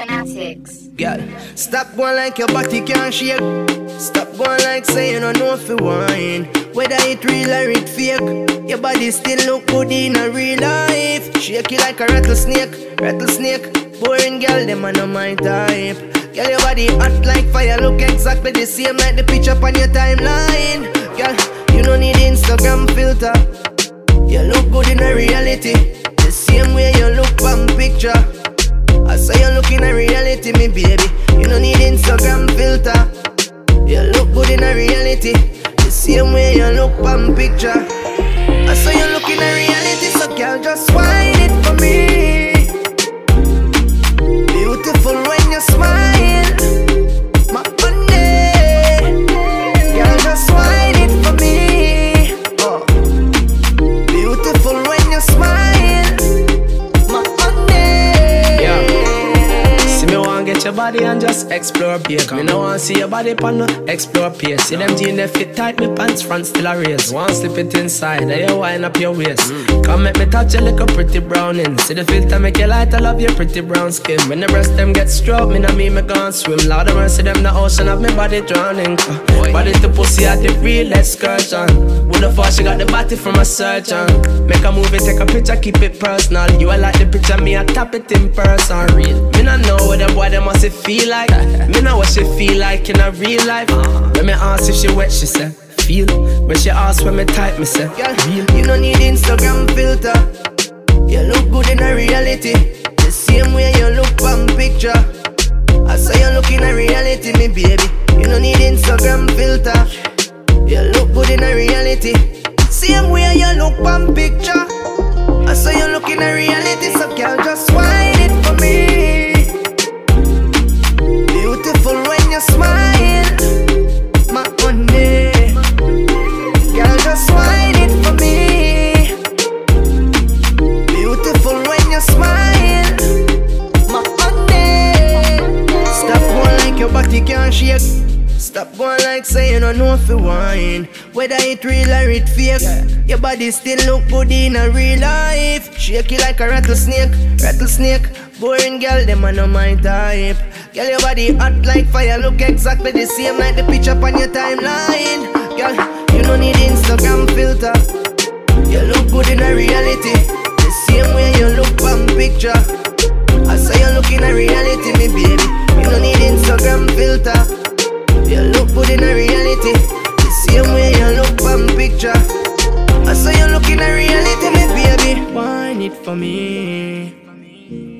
Fanatics. Girl, stop going like your body can't shake. Stop going like say you don't know if you wine. Whether it real or it fake, your body still look good in a real life. Shake it like a rattlesnake, rattlesnake. Boring girl, them are not my type. Girl, your body hot like fire, look exactly the same like the picture on your timeline. Girl, you don't need Instagram filter. You look good in a reality, the same way you look on picture. I say you look in a reality, me baby. You don't need Instagram filter. You look good in a reality, the same way you look on picture. I say you look in a reality, so girl, just whine it for me. Beautiful when you smile, my honey. Girl, just whine it for me. Oh. Beautiful when you smile, my honey. Yeah. See me want get your body and just explore pace. Me no want see your body pan no explore pace. See them jeans they fit tight, me pants front still a race. Want slip it inside, then you wind up your waist. Come make me touch you like a pretty browning. See the filter make you light, I love your pretty brown skin. When the breast them get stroked, me no mean me gon' swim. Lord of mercy, them the ocean of me body drowning. Body to pussy at the real excursion. Would have thought she got the body from a surgeon. Make a movie, take a picture, keep it personal. You are like the picture, me I tap it in person. Real. Me no know what the boy them must it feel like. Me know what she feel like in a real life. When me ask if she wet, she said feel. When she ask when me type, me say real. You don't need Instagram filter. You look good in a reality, the same way you look on picture. I say you look in a reality, me baby. You don't need Instagram filter. You look good in a reality, same way you look on picture. I say you look in a reality, so girl, just whine it for me. Beautiful when you smile, my honey. Girl, just whine it for me. Beautiful when you smile, my honey. Stop going like your body can't shake. Stop going like say you don't know if you wine. Whether it real or it fake, your body still look good in a real life. Shake it like a rattlesnake, rattlesnake. Boring girl, them are not my type. Girl, your body hot like fire, look exactly the same like the picture on your timeline. Girl, you don't need Instagram filter. You look good in a reality, the same way you look on picture. I say you look in a reality, me baby. You don't need Instagram filter. You look good in a reality, the same way you look on picture. I say you look in a reality, me baby. Whine it for me.